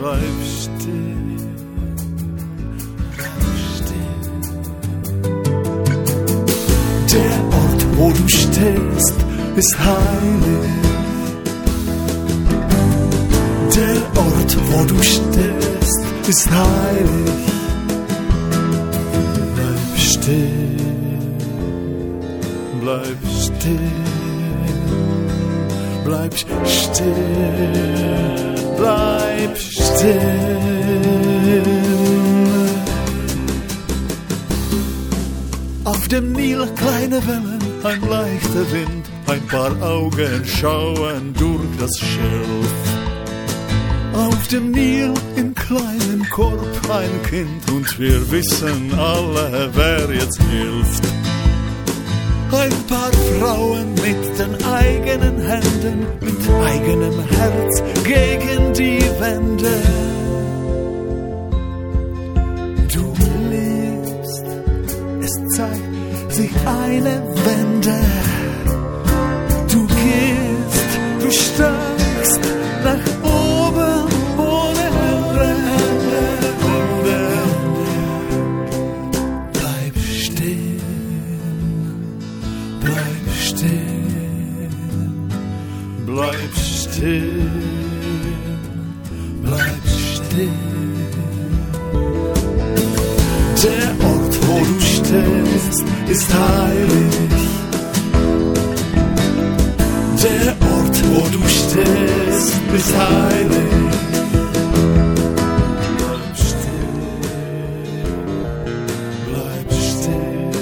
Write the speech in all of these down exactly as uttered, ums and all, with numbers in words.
bleib still, bleib still. Der Ort, wo du stehst, ist heilig. Der Ort, wo du stehst, ist heilig. Bleib still, bleib still, bleib still, bleib still. Auf dem Nil kleine Wellen, ein leichter Wind, ein paar Augen schauen durch das Schilf. Auf dem Nil im kleinen Korb ein Kind und wir wissen alle, wer jetzt hilft. Ein paar Frauen mit den eigenen Händen, mit eigenem Herz gegen die Wände. Du liebst, es zeigt sich eine Wende. Du gehst, du steigst nach oben ohne Ende. Bleib stehen, bleib stehen, bleib stehen, bleib stehen. Der Ort, wo du stehst, ist heilig. Der Ort, wo du stehst, ist heilig. Bleib still, bleib still,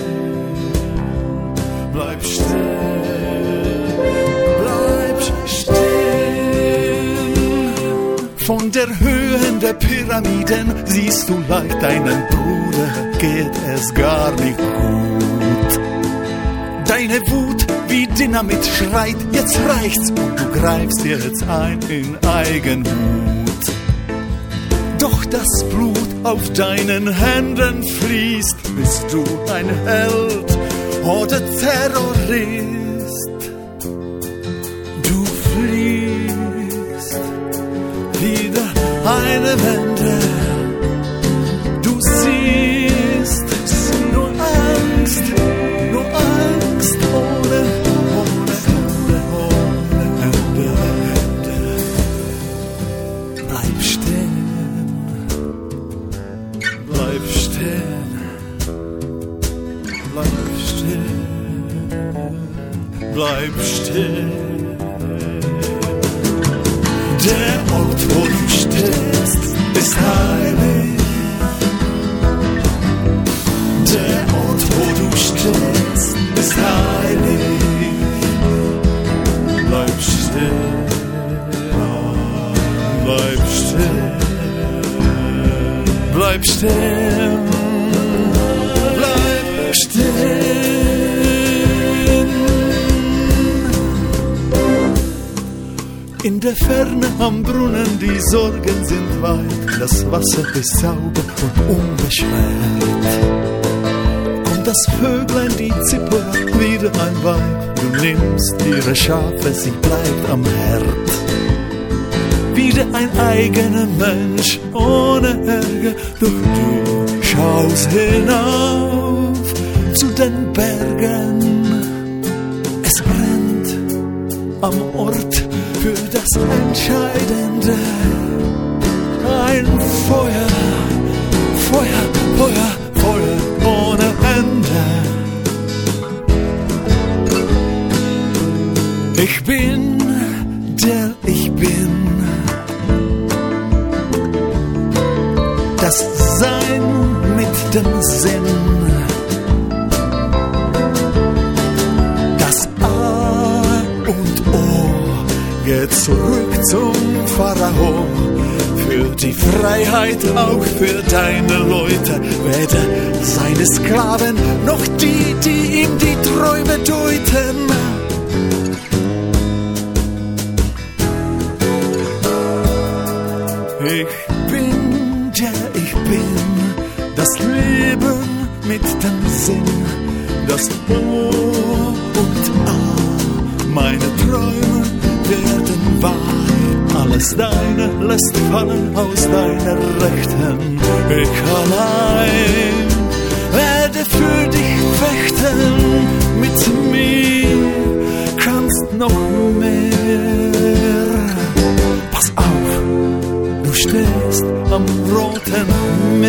bleib still, bleib still. Von der Höhe der Pyramiden siehst du leicht deinen Bruder, geht es gar nicht gut. Deine Wut wie Dynamit schreit, jetzt reicht's und du greifst jetzt ein in Eigenmut. Doch das Blut auf deinen Händen fließt, bist du ein Held oder Terrorist. Du fliehst wieder eine Wende, du siehst nur Angst, nur Angst ohne, ohne, ohne, ohne Ende. Bleib stehen, bleib stehen, bleib stehen, bleib stehen. Der Ort, wo du stehst, ist heilig. Der Ort, wo du stehst, ist heilig. Bleib still, bleib still, bleib still, bleib still. In der Ferne am Brunnen, die Sorgen sind weit, das Wasser ist sauber und unbeschwert. Kommt das Vöglein, die Zipper, wieder ein Weib, du nimmst ihre Schafe, sie bleibt am Herd. Wieder ein eigener Mensch, ohne Ärger, doch du schaust hinauf zu den Bergen. Es brennt am Ort für das Entscheidende. Ein Feuer, Feuer, Feuer, Feuer ohne Ende. Ich bin, der ich bin. Das Sein mit dem Sinn. Das A und O geht zurück zum Pharao. Für die Freiheit, auch für deine Leute, weder seine Sklaven noch die, die ihm die Träume deuten. Ich bin, der ich bin, das Leben mit dem Sinn, das O und A, meine Träume werden wahr, alle alles Deine lässt fallen aus deiner Rechten. Ich allein werde für dich fechten, mit mir kannst noch mehr. Pass auf, du stehst am roten